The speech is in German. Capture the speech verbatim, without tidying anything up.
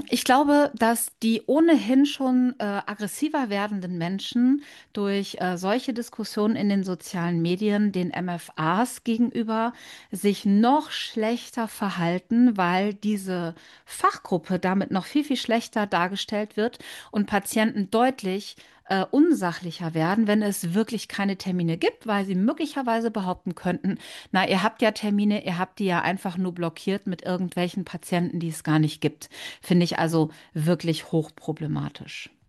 Ich glaube, dass die ohnehin schon äh, aggressiver werdenden Menschen durch äh, solche Diskussionen in den sozialen Medien den M F As gegenüber sich noch schlechter verhalten, weil diese Fachgruppe damit noch viel, viel schlechter dargestellt wird und Patienten deutlich äh, unsachlicher werden, wenn es wirklich keine Termine gibt, weil sie möglicherweise behaupten könnten, na, ihr habt ja Termine, ihr habt die ja einfach nur blockiert mit irgendwelchen Patienten, die es gar nicht gibt. Finde ich also wirklich hochproblematisch.